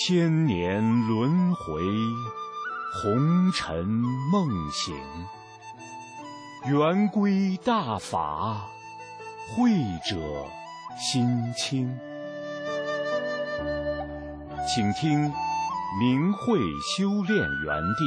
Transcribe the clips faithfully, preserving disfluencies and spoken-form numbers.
千年轮回，红尘梦醒。圆规大法，慧者心清。请听明慧修炼园地。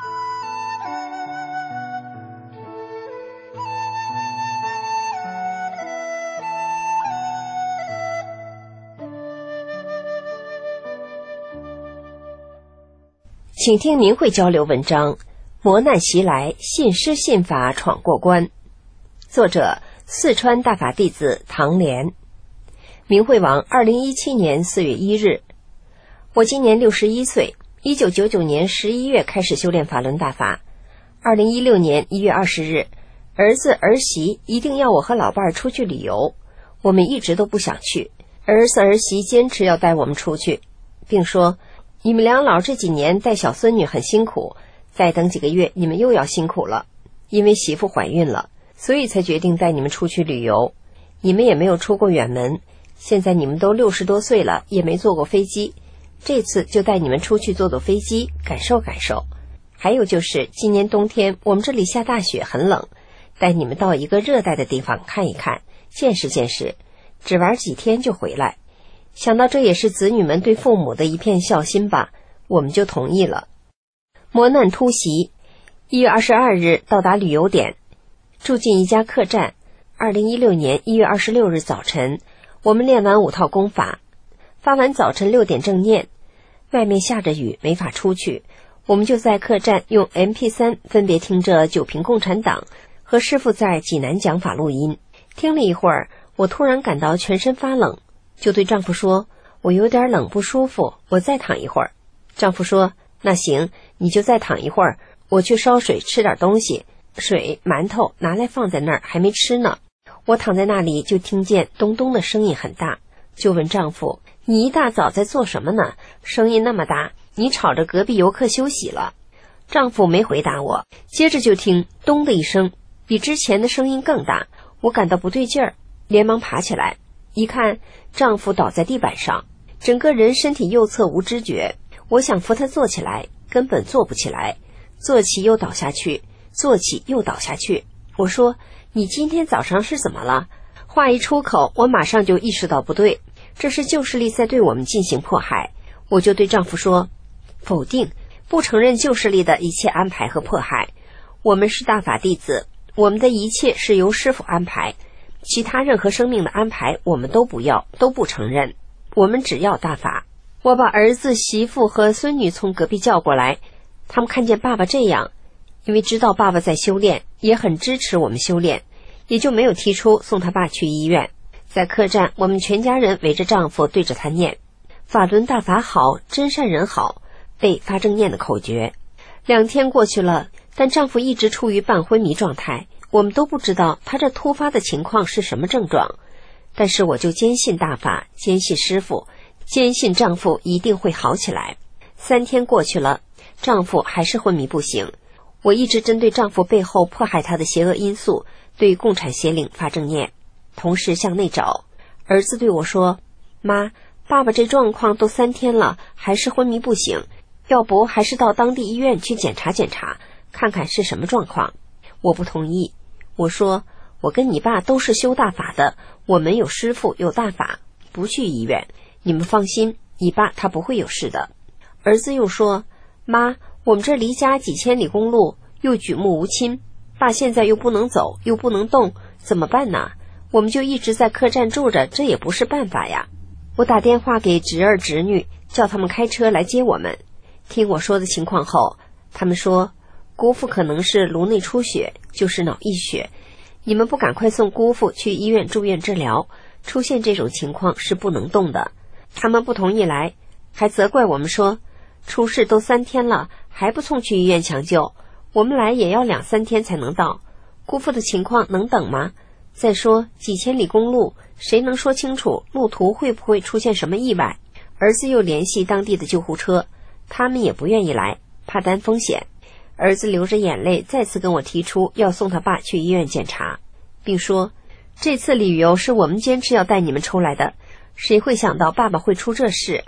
请听明慧交流文章，磨难袭来，信师信法闯过关。作者：四川大法弟子唐莲。明慧网二零一七年四月一日。我今年六十一岁，一九九九年十一月开始修炼法轮大法。二零一六年一月二十日，儿子儿媳一定要我和老伴儿出去旅游，我们一直都不想去，儿子儿媳坚持要带我们出去，并说你们两老这几年带小孙女很辛苦，再等几个月你们又要辛苦了，因为媳妇怀孕了，所以才决定带你们出去旅游。你们也没有出过远门，现在你们都六十多岁了，也没坐过飞机，这次就带你们出去坐坐飞机，感受感受。还有就是今年冬天我们这里下大雪，很冷，带你们到一个热带的地方看一看，见识见识，只玩几天就回来。想到这也是子女们对父母的一片孝心吧，我们就同意了。磨难突袭，一月二十二日到达旅游点，住进一家客栈。二零一六年一月二十六日早晨，我们练完五套功法，发完早晨六点正念，外面下着雨没法出去，我们就在客栈用 M P 三 分别听着九评共产党和师父在济南讲法录音。听了一会儿，我突然感到全身发冷，就对丈夫说，我有点冷不舒服，我再躺一会儿。丈夫说，那行，你就再躺一会儿，我去烧水吃点东西，水馒头拿来放在那儿还没吃呢。我躺在那里就听见咚咚的声音很大，就问丈夫，你一大早在做什么呢？声音那么大，你吵着隔壁游客休息了。丈夫没回答我，接着就听咚的一声，比之前的声音更大，我感到不对劲儿，连忙爬起来，一看丈夫倒在地板上，整个人身体右侧无知觉，我想扶他坐起来，根本坐不起来，坐起又倒下去，坐起又倒下去。我说，你今天早上是怎么了？话一出口，我马上就意识到不对，这是旧势力在对我们进行迫害。我就对丈夫说，否定，不承认旧势力的一切安排和迫害。我们是大法弟子，我们的一切是由师父安排，其他任何生命的安排我们都不要，都不承认，我们只要大法。我把儿子媳妇和孙女从隔壁叫过来，他们看见爸爸这样，因为知道爸爸在修炼，也很支持我们修炼，也就没有提出送他爸去医院。在客栈，我们全家人围着丈夫对着他念法轮大法好，真善人好，背发正念的口诀。两天过去了，但丈夫一直处于半昏迷状态，我们都不知道他这突发的情况是什么症状，但是我就坚信大法，坚信师父，坚信丈夫一定会好起来。三天过去了，丈夫还是昏迷不醒。我一直针对丈夫背后迫害他的邪恶因素，对共产邪灵发正念，同时向内找。儿子对我说，妈，爸爸这状况都三天了，还是昏迷不醒，要不还是到当地医院去检查检查，看看是什么状况。我不同意，我说，我跟你爸都是修大法的，我们有师父有大法，不去医院，你们放心，你爸他不会有事的。儿子又说，妈，我们这离家几千里公路，又举目无亲，爸现在又不能走，又不能动，怎么办呢？我们就一直在客栈住着，这也不是办法呀。我打电话给侄儿侄女，叫他们开车来接我们。听我说的情况后，他们说，姑父可能是颅内出血，就是脑溢血，你们不赶快送姑父去医院住院治疗，出现这种情况是不能动的。他们不同意来，还责怪我们说，出事都三天了，还不送去医院抢救，我们来也要两三天才能到，姑父的情况能等吗？再说几千里公路，谁能说清楚路途会不会出现什么意外？儿子又联系当地的救护车，他们也不愿意来，怕担风险。儿子流着眼泪再次跟我提出要送他爸去医院检查，并说，这次旅游是我们坚持要带你们出来的，谁会想到爸爸会出这事，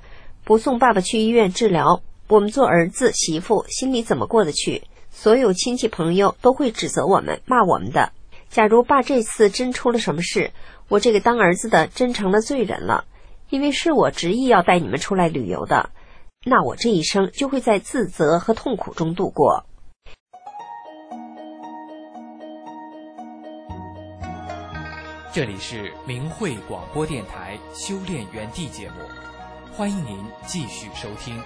不送爸爸去医院治疗，我们做儿子媳妇心里怎么过得去？所有亲戚朋友都会指责我们，骂我们的。假如爸这次真出了什么事，我这个当儿子的真成了罪人了，因为是我执意要带你们出来旅游的，那我这一生就会在自责和痛苦中度过。 这里是明慧广播电台修炼园地节目，欢迎您继续收听。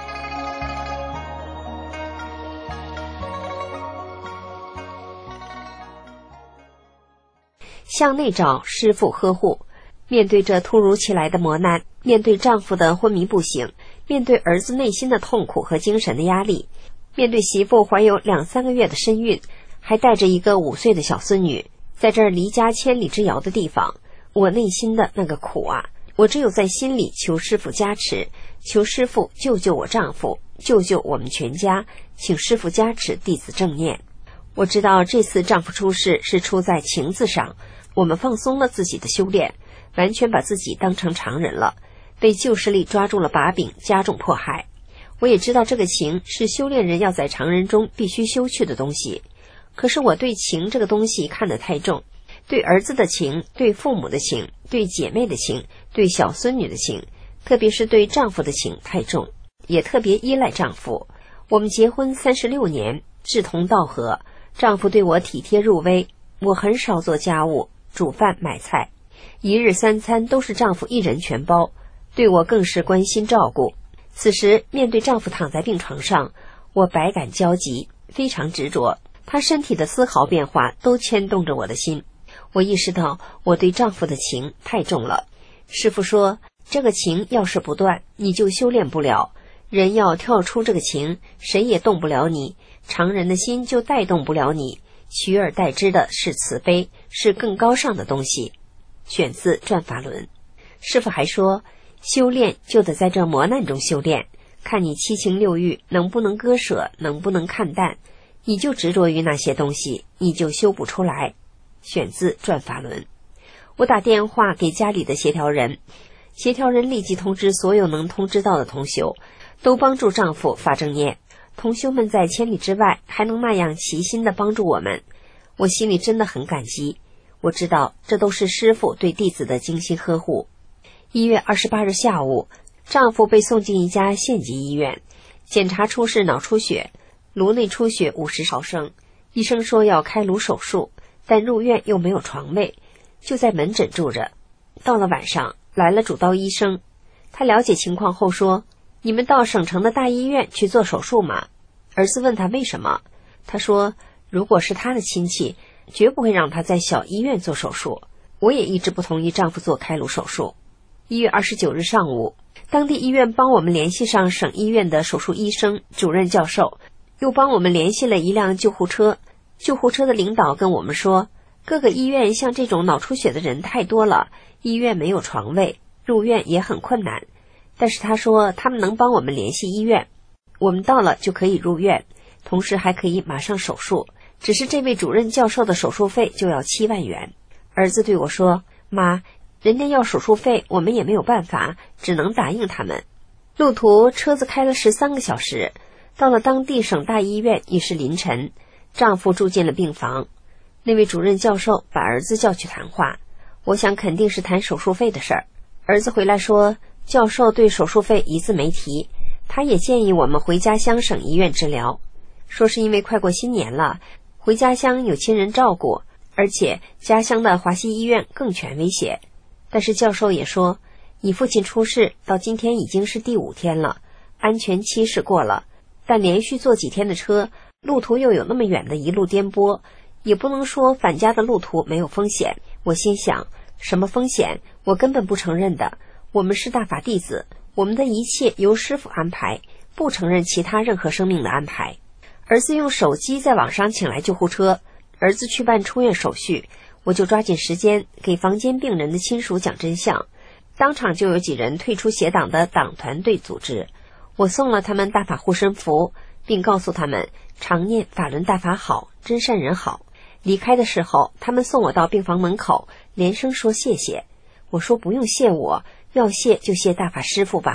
向内找师父呵护。面对这突如其来的磨难，面对丈夫的昏迷不醒，面对儿子内心的痛苦和精神的压力，面对媳妇怀有两三个月的身孕，还带着一个五岁的小孙女，在这儿离家千里之遥的地方，我内心的那个苦啊，我只有在心里求师父加持，求师父救救我丈夫，救救我们全家，请师父加持弟子正念。我知道这次丈夫出事是出在情字上，我们放松了自己的修炼，完全把自己当成常人了，被旧势力抓住了把柄，加重迫害。我也知道这个情是修炼人要在常人中必须修去的东西，可是我对情这个东西看得太重，对儿子的情，对父母的情，对姐妹的情，对小孙女的情，特别是对丈夫的情太重，也特别依赖丈夫。我们结婚三十六年，志同道合，丈夫对我体贴入微，我很少做家务，煮饭买菜，一日三餐都是丈夫一人全包，对我更是关心照顾。此时面对丈夫躺在病床上，我百感交集，非常执着，他身体的丝毫变化都牵动着我的心。我意识到我对丈夫的情太重了。师父说，这个情要是不断，你就修炼不了，人要跳出这个情，谁也动不了你，常人的心就带动不了你，取而代之的是慈悲，是更高尚的东西。选自《转法轮》。师父还说，修炼就得在这磨难中修炼，看你七情六欲能不能割舍，能不能看淡，你就执着于那些东西，你就修不出来。选自《转法轮》。我打电话给家里的协调人，协调人立即通知所有能通知到的同修，都帮助丈夫发正念。同修们在千里之外还能那样齐心地帮助我们，我心里真的很感激。我知道这都是师父对弟子的精心呵护。一月二十八日下午，丈夫被送进一家县级医院，检查出是脑出血，颅内出血五十毫升，医生说要开颅手术，但入院又没有床位，就在门诊住着。到了晚上，来了主刀医生，他了解情况后说，你们到省城的大医院去做手术吗？儿子问他为什么，他说如果是他的亲戚，绝不会让他在小医院做手术。我也一直不同意丈夫做开颅手术。一月二十九日上午，当地医院帮我们联系上省医院的手术医生、主任教授，又帮我们联系了一辆救护车。救护车的领导跟我们说，各个医院像这种脑出血的人太多了，医院没有床位，入院也很困难。但是他说他们能帮我们联系医院，我们到了就可以入院，同时还可以马上手术。只是这位主任教授的手术费就要七万元。儿子对我说，妈，人家要手术费，我们也没有办法，只能答应他们。路途车子开了十三个小时，到了当地省大医院已是凌晨，丈夫住进了病房。那位主任教授把儿子叫去谈话，我想肯定是谈手术费的事儿。儿子回来说，教授对手术费一字没提，他也建议我们回家乡省医院治疗，说是因为快过新年了，回家乡有亲人照顾，而且家乡的华西医院更权威些。但是教授也说，你父亲出事到今天已经是第五天了，安全期是过了，但连续坐几天的车，路途又有那么远的一路颠簸，也不能说返家的路途没有风险。我心想，什么风险？我根本不承认的。我们是大法弟子，我们的一切由师父安排，不承认其他任何生命的安排。儿子用手机在网上请来救护车，儿子去办出院手续，我就抓紧时间给房间病人的亲属讲真相。当场就有几人退出邪党的党团队组织，我送了他们大法护身符，并告诉他们常念法轮大法好，真善人好。离开的时候，他们送我到病房门口，连声说谢谢。我说不用谢我，要谢就谢大法师父吧，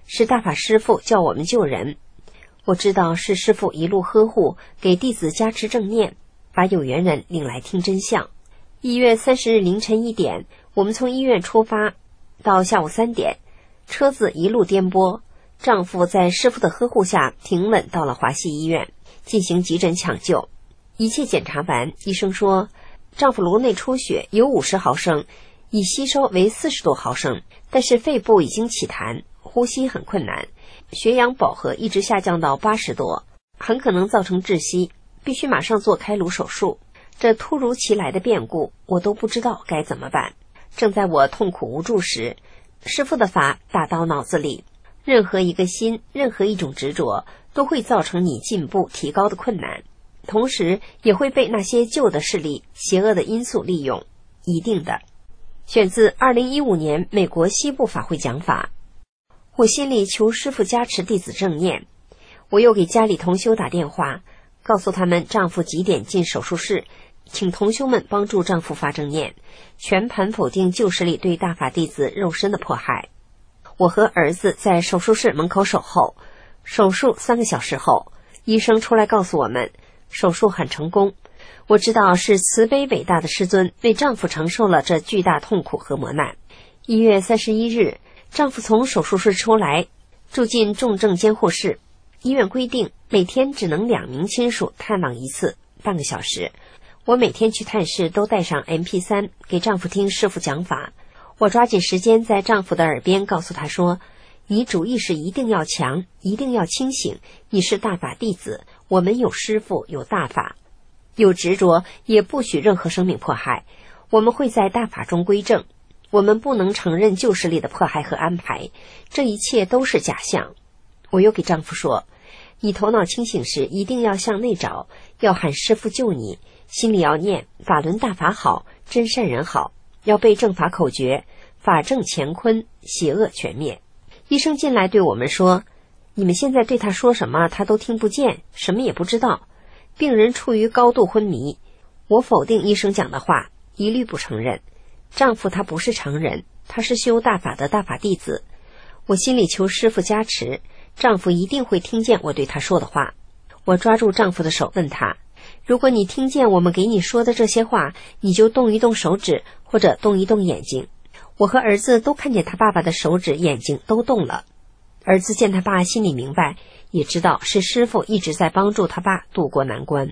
是大法师父叫我们救人。我知道是师父一路呵护，给弟子加持正念，把有缘人领来听真相。一月三十日凌晨一点，我们从医院出发，到下午三点，车子一路颠簸，丈夫在师父的呵护下平稳到了华西医院，进行急诊抢救。一切检查完，医生说丈夫颅内出血有五十毫升，已吸收为四十多毫升，但是肺部已经起痰，呼吸很困难，血氧饱和一直下降到八十多，很可能造成窒息，必须马上做开颅手术。这突如其来的变故，我都不知道该怎么办。正在我痛苦无助时，师父的法打到脑子里，任何一个心，任何一种执着，都会造成你进步提高的困难，同时也会被那些旧的势力、邪恶的因素利用，一定的。选自二零一五年美国西部法会讲法。我心里求师父加持弟子正念，我又给家里同修打电话，告诉他们丈夫几点进手术室，请同修们帮助丈夫发正念，全盘否定旧势力对大法弟子肉身的迫害。我和儿子在手术室门口守候，手术三个小时后，医生出来告诉我们手术很成功。我知道是慈悲伟大的师尊为丈夫承受了这巨大痛苦和磨难。一月三十一日，丈夫从手术室出来，住进重症监护室。医院规定每天只能两名亲属探望一次，半个小时。我每天去探视都带上 M P 三 给丈夫听师父讲法。我抓紧时间在丈夫的耳边告诉他说，你主意识一定要强，一定要清醒，你是大法弟子，我们有师父，有大法，有执着，也不许任何生命迫害，我们会在大法中归正，我们不能承认旧势力的迫害和安排，这一切都是假象。我又给丈夫说，你头脑清醒时一定要向内找，要喊师父救你，心里要念法轮大法好，真善人好，要背正法口诀，法正乾坤，邪恶全灭。医生进来对我们说，你们现在对他说什么他都听不见，什么也不知道，病人处于高度昏迷。我否定医生讲的话，一律不承认。丈夫他不是常人，他是修大法的大法弟子。我心里求师父加持，丈夫一定会听见我对他说的话。我抓住丈夫的手问他，如果你听见我们给你说的这些话，你就动一动手指，或者动一动眼睛。我和儿子都看见他爸爸的手指眼睛都动了。儿子见他爸心里明白，也知道是师父一直在帮助他爸渡过难关。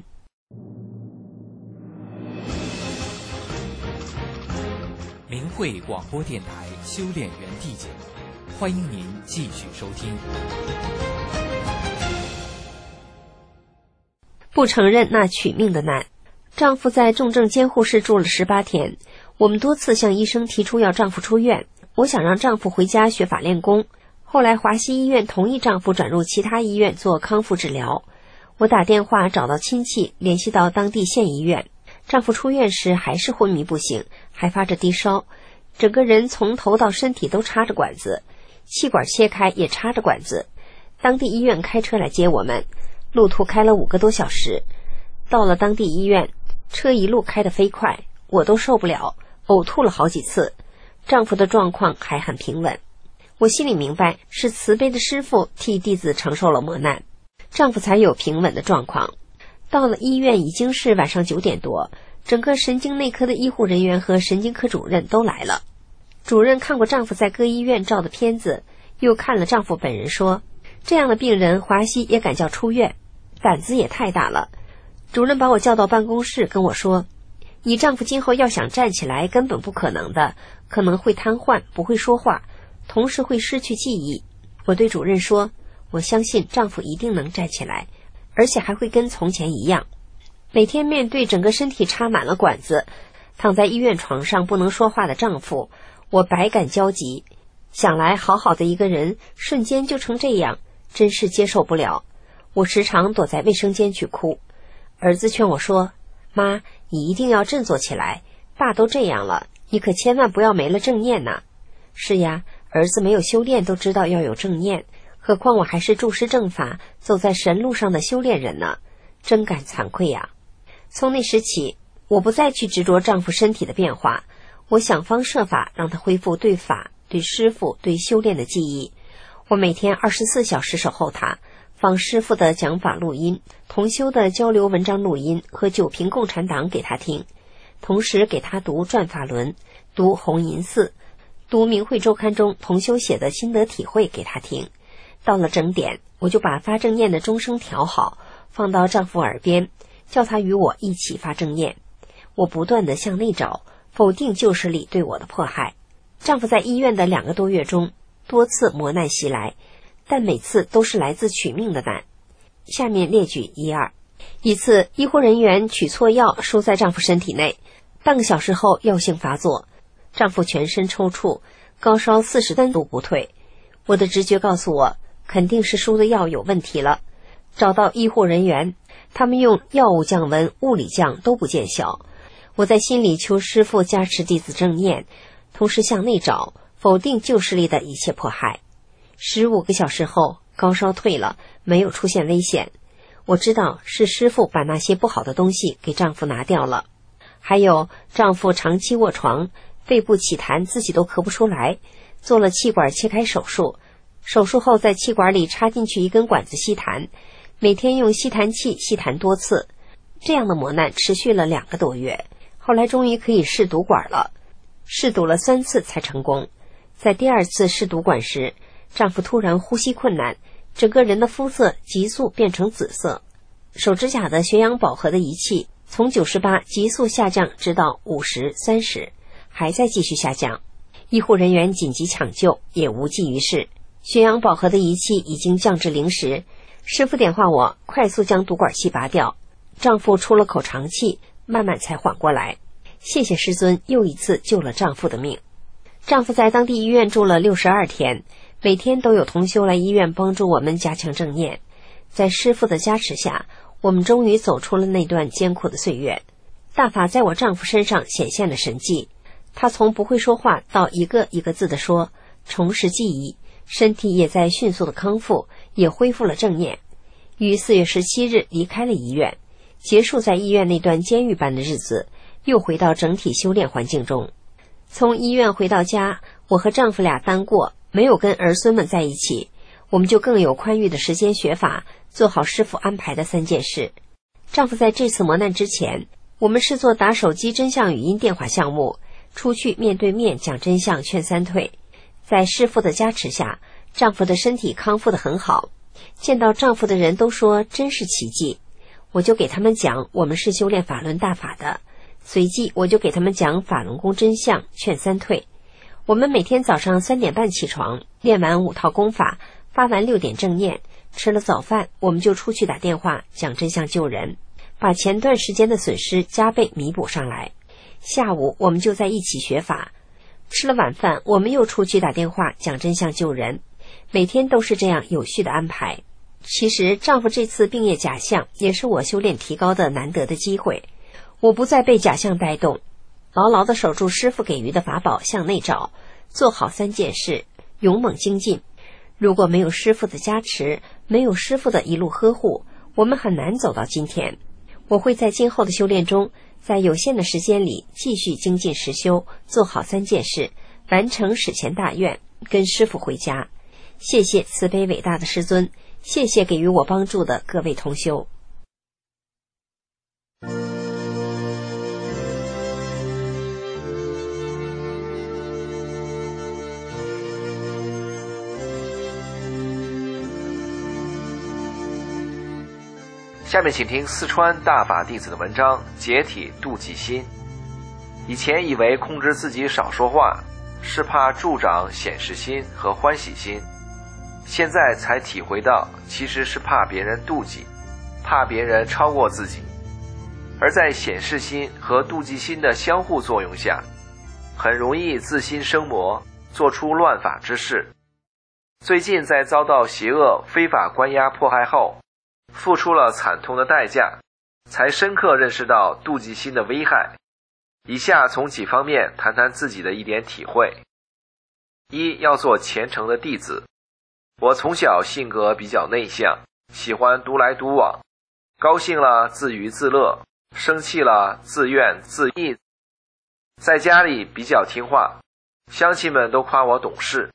明慧广播电台修炼园地节目，欢迎您继续收听。 不承认那取命的难。丈夫在重症监护室住了十八天，我们多次向医生提出要丈夫出院，我想让丈夫回家学法练功。后来华西医院同意丈夫转入其他医院做康复治疗。我打电话找到亲戚，联系到当地县医院。丈夫出院时还是昏迷不醒，还发着低烧，整个人从头到身体都插着管子，气管切开也插着管子。当地医院开车来接我们，路途开了五个多小时。到了当地医院，车一路开得飞快，我都受不了，呕吐了好几次。丈夫的状况还很平稳。我心里明白，是慈悲的师父替弟子承受了磨难，丈夫才有平稳的状况。到了医院已经是晚上九点多，整个神经内科的医护人员和神经科主任都来了。主任看过丈夫在各医院照的片子，又看了丈夫本人，说这样的病人华西也敢叫出院，胆子也太大了。主任把我叫到办公室跟我说，你丈夫今后要想站起来根本不可能的，可能会瘫痪，不会说话，同时会失去记忆。我对主任说，我相信丈夫一定能站起来，而且还会跟从前一样。每天面对整个身体插满了管子，躺在医院床上不能说话的丈夫，我百感交集，想来好好的一个人瞬间就成这样，真是接受不了。我时常躲在卫生间去哭。儿子劝我说，妈，你一定要振作起来，爸都这样了，你可千万不要没了正念呐。是呀，儿子没有修炼都知道要有正念，何况我还是注师正法，走在神路上的修炼人呢，真感惭愧呀。从那时起，我不再去执着丈夫身体的变化，我想方设法让他恢复对法、对师父、对修炼的记忆。 我每天二十四小时守候他，放师父的讲法录音、同修的交流文章录音和九评共产党给他听，同时给他读转法轮、读红银寺、读明慧周刊中同修写的心得体会给他听。到了整点，我就把发正念的钟声调好，放到丈夫耳边，叫他与我一起发正念。我不断地向内找，否定旧势力对我的迫害。丈夫在医院的两个多月中，多次磨难袭来，但每次都是来自取命的难。下面列举一二。一次，医护人员取错药输在丈夫身体内，半个小时后药性发作，丈夫全身抽搐，高烧四十三度不退。我的直觉告诉我，肯定是输的药有问题了。找到医护人员，他们用药物降温、物理降都不见效。我在心里求师父加持弟子正念，同时向内找，否定旧势力的一切迫害。十五个小时后，高烧退了，没有出现危险。我知道是师父把那些不好的东西给丈夫拿掉了。还有，丈夫长期卧床，肺部起痰自己都咳不出来，做了气管切开手术，手术后在气管里插进去一根管子吸痰，每天用吸痰器吸痰多次。这样的磨难持续了两个多月，后来终于可以试堵管了，试堵了三次才成功。在第二次试堵管时，丈夫突然呼吸困难，整个人的肤色急速变成紫色，手指甲的血氧饱和的仪器从九十八急速下降直到五十、三十，还在继续下降。医护人员紧急抢救也无济于事，血氧饱和的仪器已经降至零时。师父点化我快速将堵管器拔掉，丈夫出了口长气，慢慢才缓过来。谢谢师尊又一次救了丈夫的命。丈夫在当地医院住了六十二天，每天都有同修来医院帮助我们加强正念。在师父的加持下，我们终于走出了那段艰苦的岁月。大法在我丈夫身上显现了神迹，他从不会说话到一个一个字地说，重拾记忆，身体也在迅速的康复，也恢复了正念。于四月十七日离开了医院，结束在医院那段监狱般的日子，又回到整体修炼环境中。从医院回到家，我和丈夫俩单过，没有跟儿孙们在一起，我们就更有宽裕的时间学法，做好师父安排的三件事。丈夫在这次磨难之前，我们是做打手机真相语音电话项目，出去面对面讲真相劝三退。在师父的加持下，丈夫的身体康复得很好，见到丈夫的人都说真是奇迹。我就给他们讲我们是修炼法轮大法的，随即我就给他们讲法轮功真相劝三退。我们每天早上三点半起床，练完五套功法，发完六点正念，吃了早饭，我们就出去打电话讲真相救人，把前段时间的损失加倍弥补上来。下午我们就在一起学法，吃了晚饭，我们又出去打电话讲真相救人，每天都是这样有序的安排。其实丈夫这次病业假象也是我修炼提高的难得的机会，我不再被假象带动，牢牢地守住师父给予的法宝，向内找，做好三件事，勇猛精进。如果没有师父的加持，没有师父的一路呵护，我们很难走到今天。我会在今后的修炼中，在有限的时间里继续精进实修，做好三件事，完成史前大愿，跟师父回家。谢谢慈悲伟大的师尊，谢谢给予我帮助的各位同修。 下面请听四川大法弟子的文章《解体妒忌心》。以前以为控制自己少说话是怕助长显示心和欢喜心，现在才体会到其实是怕别人妒忌，怕别人超过自己。而在显示心和妒忌心的相互作用下，很容易自心生魔，做出乱法之事。最近在遭到邪恶非法关押迫害后，付出了惨痛的代价，才深刻认识到妒忌心的危害。以下从几方面谈谈自己的一点体会。一，要做虔诚的弟子。我从小性格比较内向，喜欢独来独往，高兴了自娱自乐，生气了自怨自艾。在家里比较听话，乡亲们都夸我懂事，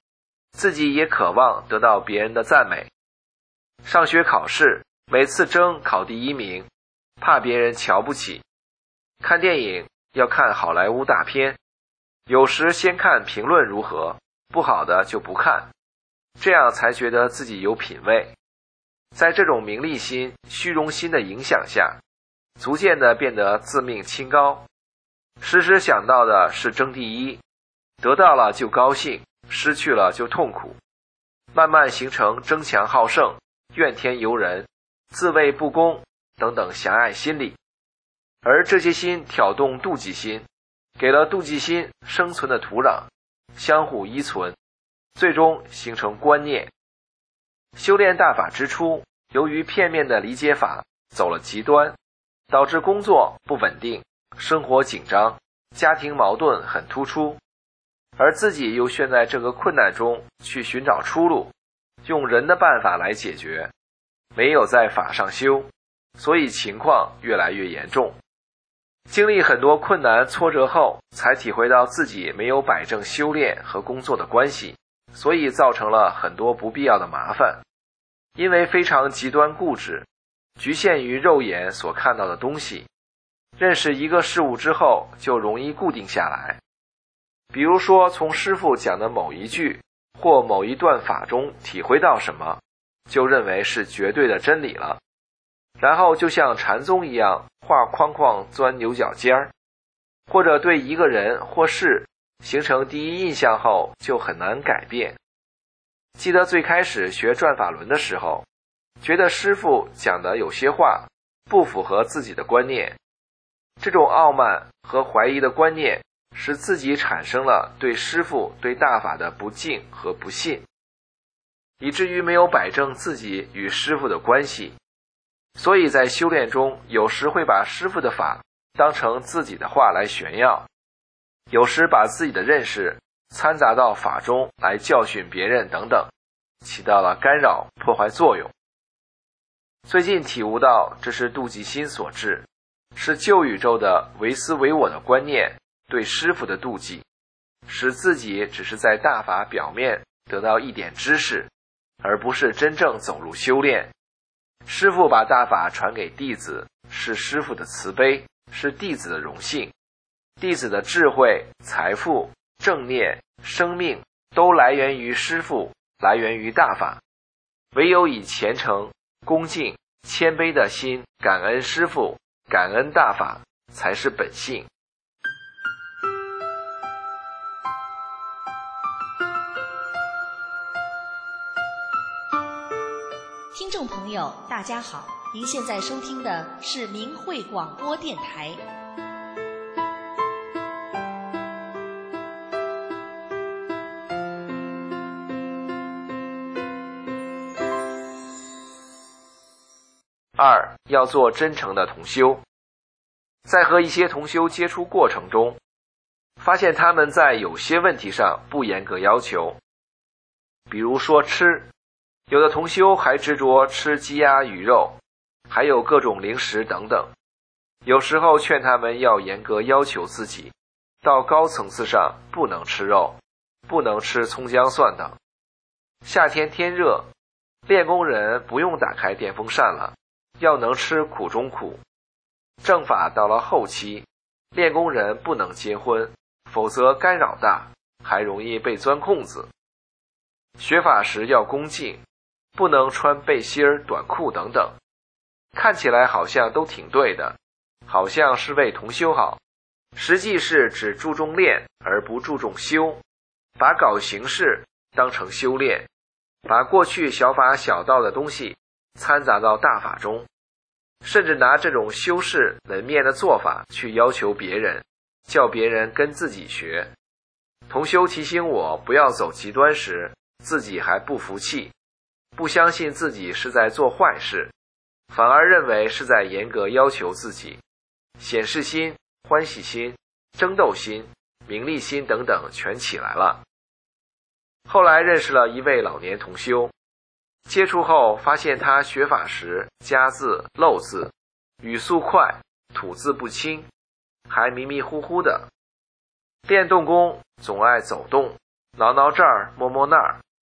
自己也渴望得到别人的赞美。上学考试，每次争考第一名，怕别人瞧不起。看电影要看好莱坞大片，有时先看评论如何，不好的就不看，这样才觉得自己有品位。在这种名利心、虚荣心的影响下，逐渐的变得自命清高，时时想到的是争第一，得到了就高兴，失去了就痛苦，慢慢形成争强好胜、怨天尤人、自卫不公等等狭隘心理。而这些心挑动妒忌心，给了妒忌心生存的土壤，相互依存，最终形成观念。修炼大法之初，由于片面的理解法走了极端，导致工作不稳定，生活紧张，家庭矛盾很突出，而自己又陷在这个困难中去寻找出路，用人的办法来解决，没有在法上修，所以情况越来越严重。经历很多困难挫折后，才体会到自己没有摆正修炼和工作的关系，所以造成了很多不必要的麻烦。因为非常极端固执，局限于肉眼所看到的东西，认识一个事物之后就容易固定下来。比如说从师父讲的某一句或某一段法中体会到什么，就认为是绝对的真理了，然后就像禅宗一样画框框钻牛角尖儿，或者对一个人或事形成第一印象后就很难改变。记得最开始学转法轮的时候，觉得师父讲的有些话不符合自己的观念，这种傲慢和怀疑的观念使自己产生了对师父对大法的不敬和不信，以至于没有摆正自己与师父的关系。所以在修炼中，有时会把师父的法当成自己的话来炫耀，有时把自己的认识掺杂到法中来教训别人等等，起到了干扰破坏作用。最近体悟到这是妒忌心所致，是旧宇宙的唯私唯我的观念对师父的妒忌，使自己只是在大法表面得到一点知识，而不是真正走入修炼。师父把大法传给弟子，是师父的慈悲，是弟子的荣幸。弟子的智慧、财富、正念、生命都来源于师父，来源于大法。唯有以虔诚、恭敬、谦卑的心感恩师父，感恩大法，才是本性。 听众朋友大家好，您现在收听的是明慧广播电台。 二，要做真诚的同修。在和一些同修接触过程中，发现他们在有些问题上不严格要求，比如说吃，有的同修还执着吃鸡鸭鱼肉，还有各种零食等等。有时候劝他们要严格要求自己，到高层次上不能吃肉，不能吃葱姜蒜等。夏天天热，练功人不用打开电风扇了，要能吃苦中苦。正法到了后期，练功人不能结婚，否则干扰大，还容易被钻空子。学法时要恭敬，不能穿背心儿、短裤等等。看起来好像都挺对的，好像是为同修好，实际是只注重练而不注重修，把搞形式当成修炼，把过去小法小道的东西掺杂到大法中，甚至拿这种修饰门面的做法去要求别人，叫别人跟自己学。同修提醒我不要走极端时，自己还不服气，不相信自己是在做坏事，反而认为是在严格要求自己，显示心、欢喜心、争斗心、名利心等等全起来了。后来认识了一位老年同修，接触后发现他学法时加字漏字，语速快，吐字不清，还迷迷糊糊的。练动功总爱走动，挠挠这儿摸摸那儿，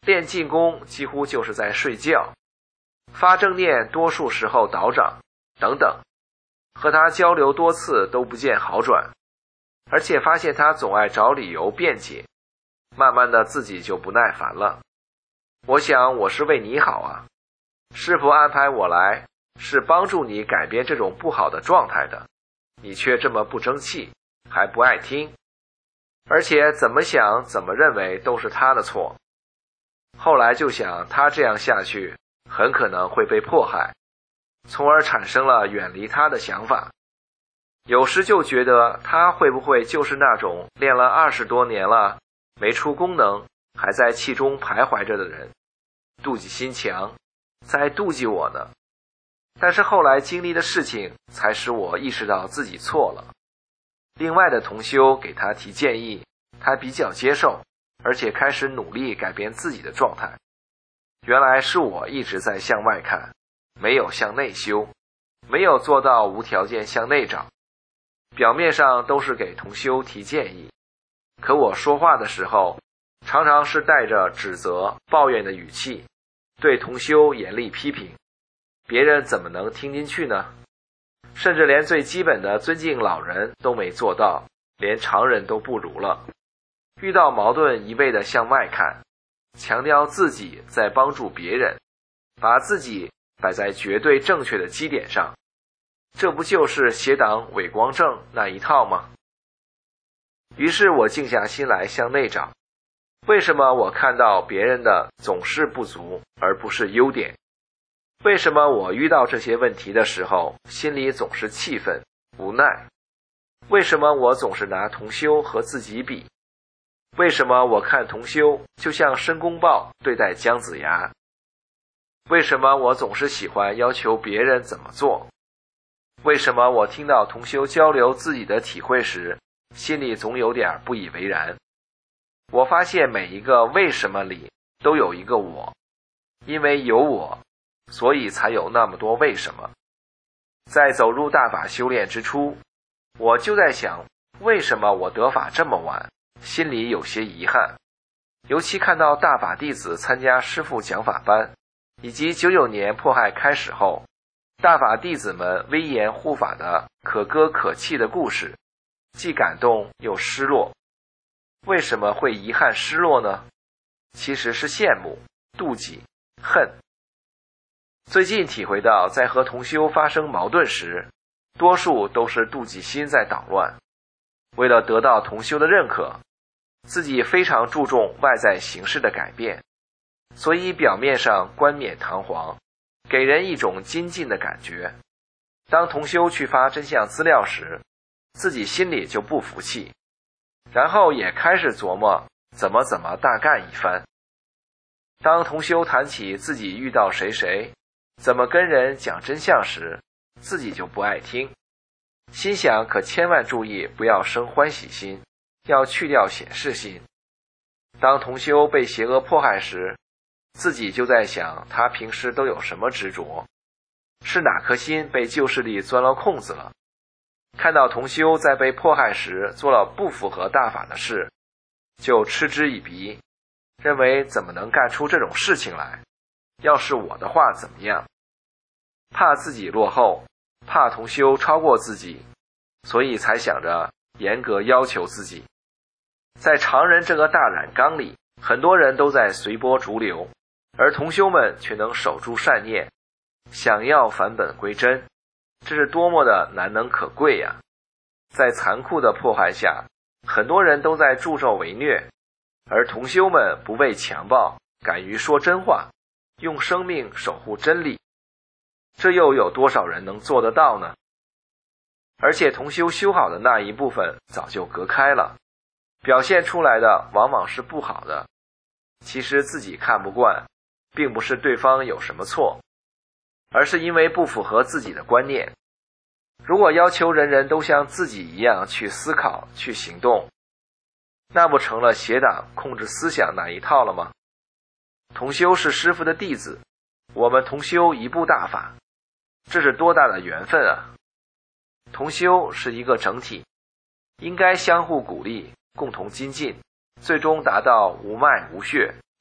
练静功几乎就是在睡觉，发正念多数时候倒掌等等。和他交流多次都不见好转，而且发现他总爱找理由辩解，慢慢的自己就不耐烦了。我想我是为你好啊，师父安排我来是帮助你改变这种不好的状态的，你却这么不争气，还不爱听，而且怎么想怎么认为都是他的错。后来就想他这样下去很可能会被迫害，从而产生了远离他的想法。有时就觉得他会不会就是那种练了二十多年了没出功能，还在气中徘徊着的人，妒忌心强，在妒忌我呢。但是后来经历的事情才使我意识到自己错了。另外的同修给他提建议，他比较接受，而且开始努力改变自己的状态。原来是我一直在向外看，没有向内修，没有做到无条件向内找。表面上都是给同修提建议，可我说话的时候常常是带着指责抱怨的语气，对同修严厉批评，别人怎么能听进去呢？甚至连最基本的尊敬老人都没做到，连常人都不如了。遇到矛盾一味地向外看，强调自己在帮助别人，把自己摆在绝对正确的基点上，这不就是邪党伪光正那一套吗？于是我静下心来向内找，为什么我看到别人的总是不足而不是优点？为什么我遇到这些问题的时候心里总是气愤无奈？为什么我总是拿同修和自己比？为什么我看同修就像申公豹对待姜子牙？为什么我总是喜欢要求别人怎么做？为什么我听到同修交流自己的体会时，心里总有点不以为然？我发现每一个为什么里都有一个我，因为有我，所以才有那么多为什么。在走入大法修炼之初，我就在想，为什么我得法这么晚，心里有些遗憾。尤其看到大法弟子参加师父讲法班，以及九九年迫害开始后，大法弟子们威严护法的可歌可泣的故事，既感动又失落。为什么会遗憾失落呢？其实是羡慕、妒忌、恨。最近体会到，在和同修发生矛盾时，多数都是妒忌心在捣乱。为了得到同修的认可，自己非常注重外在形式的改变，所以表面上冠冕堂皇，给人一种精进的感觉。当同修去发真相资料时，自己心里就不服气，然后也开始琢磨怎么怎么大干一番。当同修谈起自己遇到谁谁，怎么跟人讲真相时，自己就不爱听，心想可千万注意不要生欢喜心，要去掉显示心。当同修被邪恶迫害时，自己就在想他平时都有什么执着，是哪颗心被旧势力钻了空子了。看到同修在被迫害时做了不符合大法的事，就嗤之以鼻，认为怎么能干出这种事情来，要是我的话怎么样？怕自己落后，怕同修超过自己，所以才想着严格要求自己。在常人这个大染缸里，很多人都在随波逐流，而同修们却能守住善念，想要返本归真，这是多么的难能可贵呀！在残酷的迫害下，很多人都在助纣为虐，而同修们不畏强暴，敢于说真话，用生命守护真理，这又有多少人能做得到呢？而且同修修好的那一部分早就隔开了，表现出来的往往是不好的。其实自己看不惯，并不是对方有什么错，而是因为不符合自己的观念。如果要求人人都像自己一样去思考、去行动，那不成了邪党控制思想那一套了吗？同修是师父的弟子，我们同修一部大法，这是多大的缘分啊！同修是一个整体，应该相互鼓励，共同精进，最终达到无脉无血，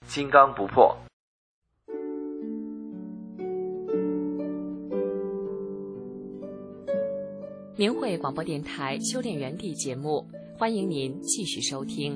金刚不破。 明慧广播电台修炼园地节目，欢迎您继续收听。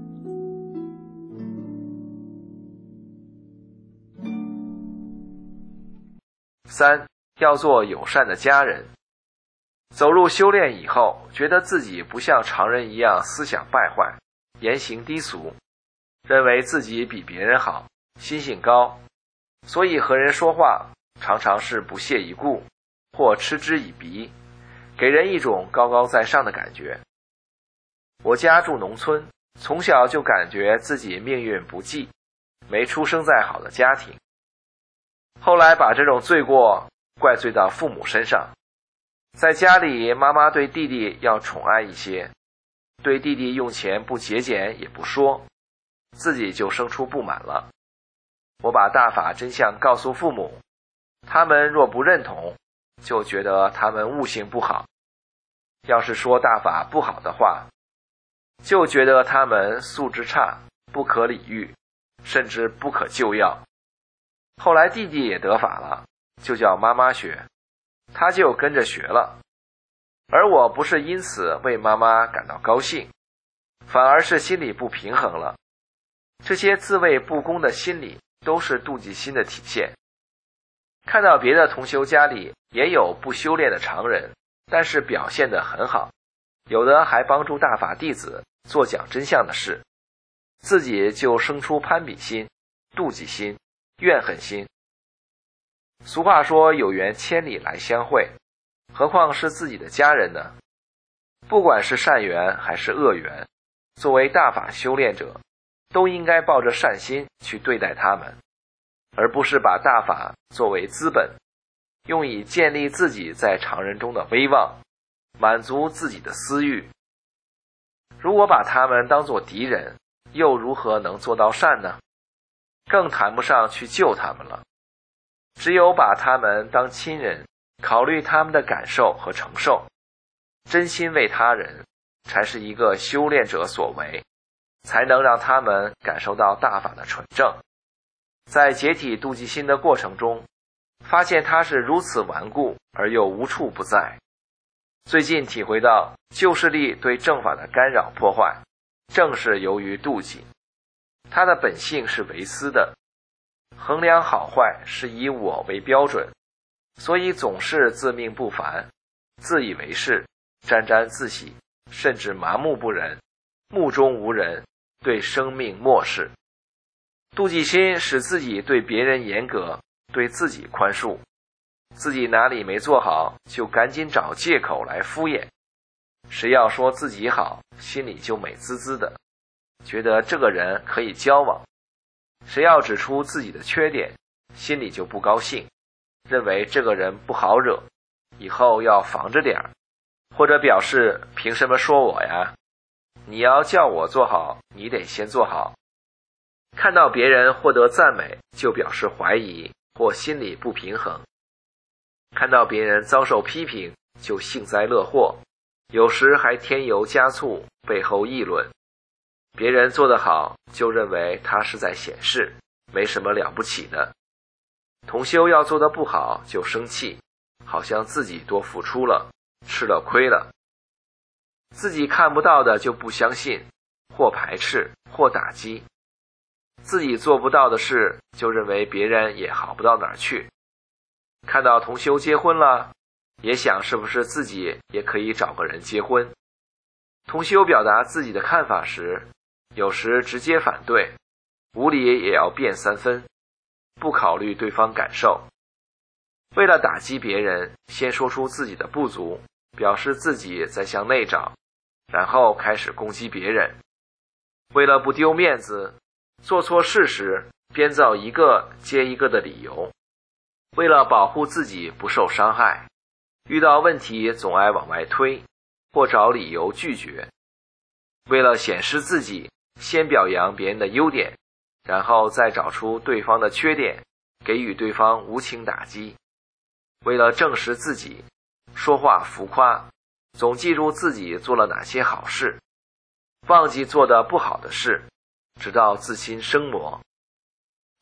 三，要做友善的家人。走入修炼以后，觉得自己不像常人一样思想败坏，言行低俗，认为自己比别人好，心性高，所以和人说话常常是不屑一顾或嗤之以鼻，给人一种高高在上的感觉。我家住农村，从小就感觉自己命运不济，没出生在好的家庭。后来把这种罪过怪罪到父母身上，在家里妈妈对弟弟要宠爱一些，对弟弟用钱不节俭也不说，自己就生出不满了。我把大法真相告诉父母，他们若不认同，就觉得他们悟性不好，要是说大法不好的话，就觉得他们素质差，不可理喻，甚至不可救药。后来弟弟也得法了，就叫妈妈学，他就跟着学了。而我不是因此为妈妈感到高兴，反而是心里不平衡了。这些自卫不公的心理都是妒忌心的体现。看到别的同修家里也有不修炼的常人，但是表现得很好，有的还帮助大法弟子做讲真相的事，自己就生出攀比心、妒忌心、怨恨心。俗话说有缘千里来相会，何况是自己的家人呢？不管是善缘还是恶缘，作为大法修炼者，都应该抱着善心去对待他们，而不是把大法作为资本，用以建立自己在常人中的威望，满足自己的私欲。如果把他们当作敌人，又如何能做到善呢？更谈不上去救他们了。只有把他们当亲人，考虑他们的感受和承受，真心为他人，才是一个修炼者所为，才能让他们感受到大法的纯正。在解体妒忌心的过程中，发现它是如此顽固而又无处不在。最近体会到旧势力对正法的干扰破坏，正是由于妒忌。它的本性是唯私的，衡量好坏是以我为标准，所以总是自命不凡，自以为是，沾沾自喜，甚至麻木不仁，目中无人，对生命漠视。妒忌心使自己对别人严格，对自己宽恕，自己哪里没做好，就赶紧找借口来敷衍。谁要说自己好，心里就美滋滋的，觉得这个人可以交往。谁要指出自己的缺点，心里就不高兴，认为这个人不好惹，以后要防着点儿，或者表示凭什么说我呀？你要叫我做好，你得先做好。看到别人获得赞美，就表示怀疑或心里不平衡；看到别人遭受批评，就幸灾乐祸，有时还添油加醋，背后议论。别人做得好，就认为他是在显示，没什么了不起的。同修要做得不好，就生气，好像自己多付出了，吃了亏了。自己看不到的就不相信，或排斥，或打击。自己做不到的事，就认为别人也好不到哪儿去。看到同修结婚了，也想是不是自己也可以找个人结婚。同修表达自己的看法时，有时直接反对，无理也要辩三分，不考虑对方感受。为了打击别人，先说出自己的不足，表示自己在向内找，然后开始攻击别人。为了不丢面子，做错事时编造一个接一个的理由。为了保护自己不受伤害，遇到问题总爱往外推，或找理由拒绝。为了显示自己，先表扬别人的优点，然后再找出对方的缺点，给予对方无情打击。为了证实自己，说话浮夸，总记住自己做了哪些好事，忘记做的不好的事，直到自心生魔，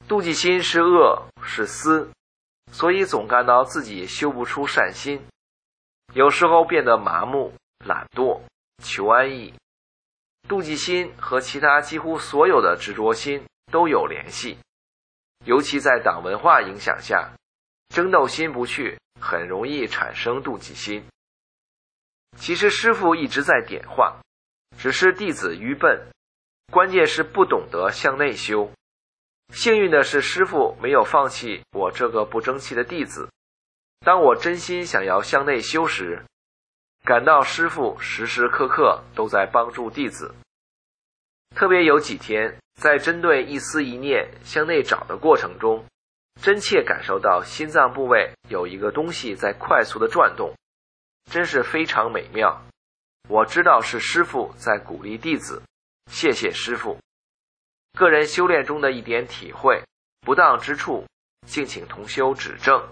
妒忌心是恶，是私，所以总感到自己修不出善心，有时候变得麻木、懒惰、求安逸。妒忌心和其他几乎所有的执着心都有联系，尤其在党文化影响下，争斗心不去，很容易产生妒忌心。其实师父一直在点化，只是弟子愚笨，关键是不懂得向内修。幸运的是，师父没有放弃我这个不争气的弟子。当我真心想要向内修时，感到师父时时刻刻都在帮助弟子。特别有几天，在针对一思一念向内找的过程中，真切感受到心脏部位有一个东西在快速的转动，真是非常美妙。我知道是师父在鼓励弟子，谢谢师父。个人修炼中的一点体会，不当之处，敬请同修指正。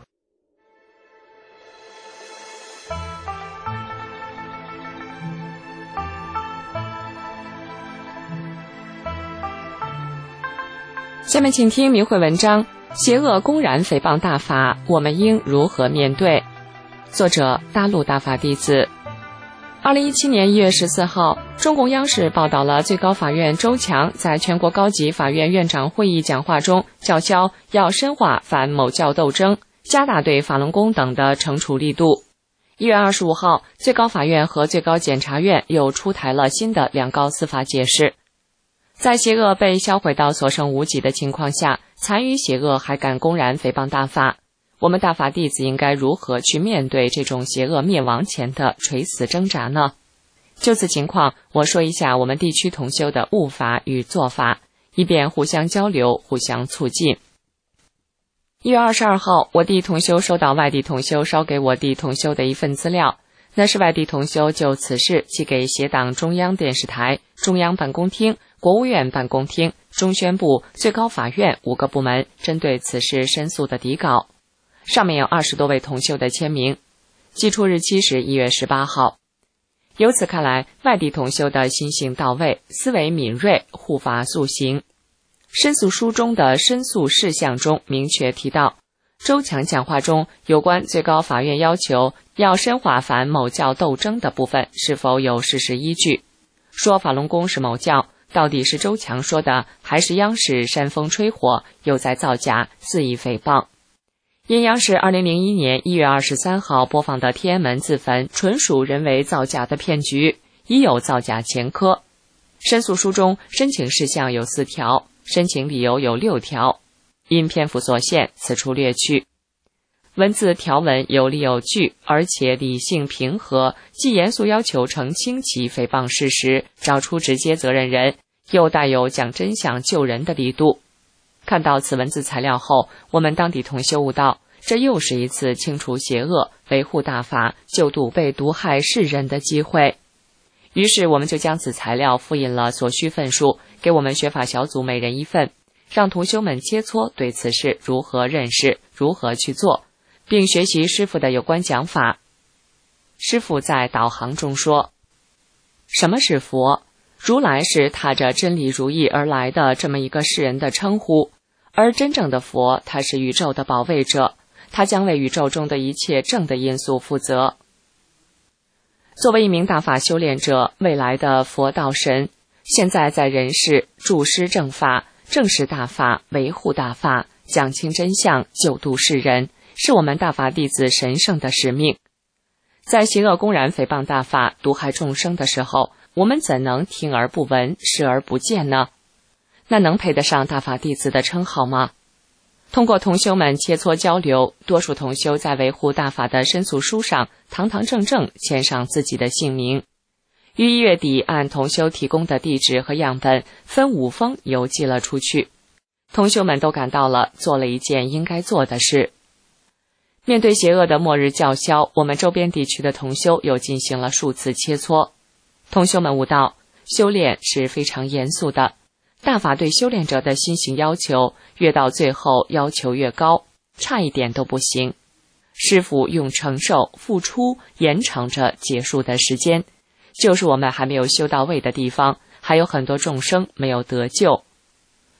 下面请听明慧文章：邪恶公然诽谤大法，我们应如何面对？作者：大陆大法弟子。二零一七年一月十四号，中共央视报道了最高法院周强在全国高级法院院长会议讲话中叫嚣要深化反某教斗争，加大对法轮功等的惩处力度。一月二十五号，最高法院和最高检察院又出台了新的两高司法解释。在邪恶被销毁到所剩无几的情况下，残余邪恶还敢公然诽谤大法，我们大法弟子应该如何去面对这种邪恶灭亡前的垂死挣扎呢？就此情况，我说一下我们地区同修的悟法与做法，以便互相交流，互相促进。一月二十二号，我弟同修收到外地同修捎给我弟同修的一份资料，那是外地同修就此事寄给协党中央电视台、中央办公厅、国务院办公厅、中宣部、最高法院五个部门针对此事申诉的底稿，上面有二十多位同修的签名，寄出日期是一月十八号。由此看来，外地同修的心性到位，思维敏锐，护法速行。申诉书中的申诉事项中明确提到，周强讲话中有关最高法院要求要深化反某教斗争的部分是否有事实依据？说法轮功是某教，到底是周强说的，还是央视煽风吹火，又在造假，肆意诽谤？因央视二零零一年一月二十三号播放的天安门自焚纯属人为造假的骗局，已有造假前科。申诉书中申请事项有四条，申请理由有六条，因篇幅所限，此处略去。文字条文有理有据，而且理性平和，既严肃要求澄清其诽谤事实，找出直接责任人，又带有讲真相救人的力度。看到此文字材料后，我们当地同修悟道，这又是一次清除邪恶、维护大法、救度被毒害世人的机会。于是我们就将此材料复印了所需份数，给我们学法小组每人一份，让同修们切磋对此事如何认识，如何去做，并学习师父的有关讲法。师父在导航中说，什么是佛？如来是踏着真理如意而来的这么一个世人的称呼，而真正的佛，他是宇宙的保卫者，他将为宇宙中的一切正的因素负责。作为一名大法修炼者，未来的佛道神，现在在人世助施正法，正视大法，维护大法，讲清真相，救度世人，是我们大法弟子神圣的使命。在邪恶公然诽谤大法，毒害众生的时候，我们怎能听而不闻，视而不见呢？那能配得上大法弟子的称号吗？通过同修们切磋交流，多数同修在维护大法的申诉书上堂堂正正签上自己的姓名。于一月底按同修提供的地址和样本分五封邮寄了出去。同修们都感到了做了一件应该做的事。面对邪恶的末日叫嚣，我们周边地区的同修又进行了数次切磋。同修们悟道，修炼是非常严肃的，大法对修炼者的心性要求，越到最后要求越高，差一点都不行。师父用承受、付出延长着结束的时间，就是我们还没有修到位的地方，还有很多众生没有得救。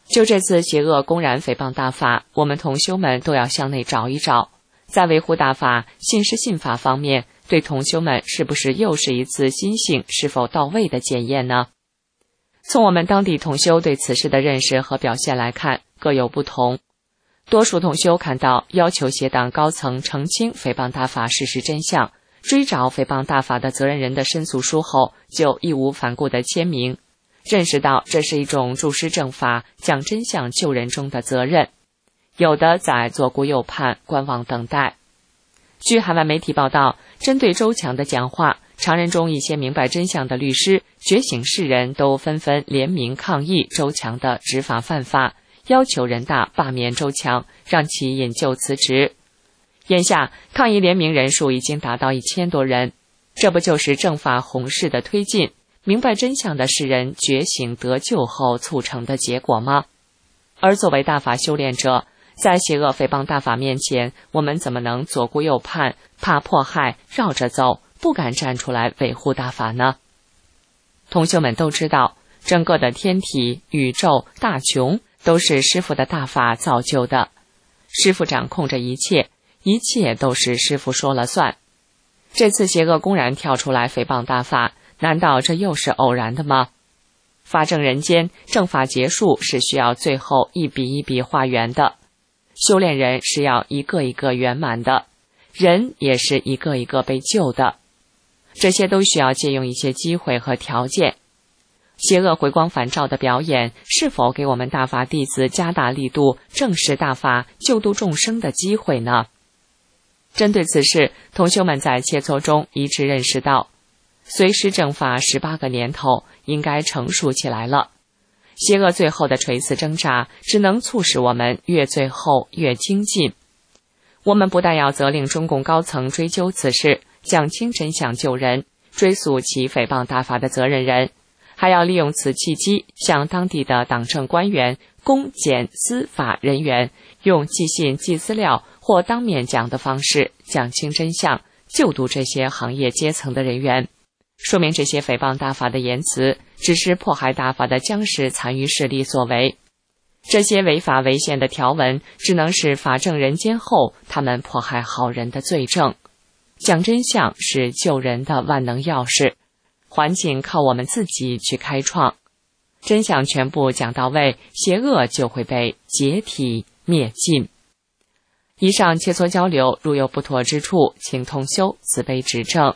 就这次邪恶公然诽谤大法，我们同修们都要向内找一找，在维护大法、信师信法方面，对同修们是不是又是一次心性是否到位的检验呢？从我们当地同修对此事的认识和表现来看，各有不同。多数同修看到要求邪党高层澄清诽谤大法事实真相，追找诽谤大法的责任人的申诉书后，就义无反顾地签名，认识到这是一种注师正法、讲真相救人中的责任。有的在左顾右盼，观望等待。据海外媒体报道，针对周强的讲话，常人中一些明白真相的律师、觉醒世人都纷纷联名抗议周强的执法犯法，要求人大罢免周强，让其引咎辞职。眼下抗议联名人数已经达到一千多人，这不就是正法弘誓的推进，明白真相的世人觉醒得救后促成的结果吗？而作为大法修炼者，在邪恶诽谤大法面前，我们怎么能左顾右盼，怕迫害，绕着走，不敢站出来维护大法呢？同修们都知道，整个的天体、宇宙、大穹都是师父的大法造就的，师父掌控着一切，一切都是师父说了算。这次邪恶公然跳出来诽谤大法，难道这又是偶然的吗？法正人间，正法结束是需要最后一笔一笔画圆的，修炼人是要一个一个圆满的，人也是一个一个被救的，这些都需要借用一些机会和条件。邪恶回光返照的表演，是否给我们大法弟子加大力度正视大法、救度众生的机会呢？针对此事，同修们在切磋中一致认识到，随师正法十八个年头，应该成熟起来了。邪恶最后的垂死挣扎，只能促使我们越最后越精进。我们不但要责令中共高层追究此事，讲清真相救人，追诉其诽谤大法的责任人，还要利用此契机，向当地的党政官员、公检司法人员，用寄信、寄资料或当面讲的方式，讲清真相，救度这些行业阶层的人员。说明这些诽谤大法的言辞只是迫害大法的僵尸残余势力所为，这些违法违宪的条文只能是法正人间后他们迫害好人的罪证。讲真相是救人的万能钥匙，环境靠我们自己去开创，真相全部讲到位，邪恶就会被解体灭尽。以上切磋交流如有不妥之处，请同修慈悲指正。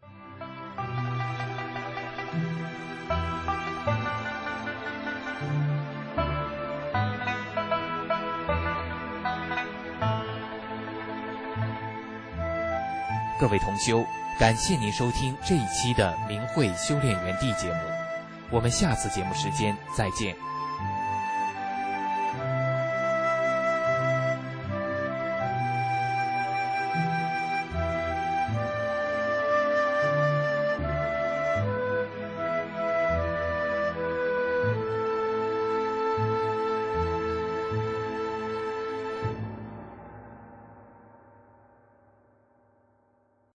各位同修，感谢您收听这一期的明慧修炼园地节目，我们下次节目时间再见。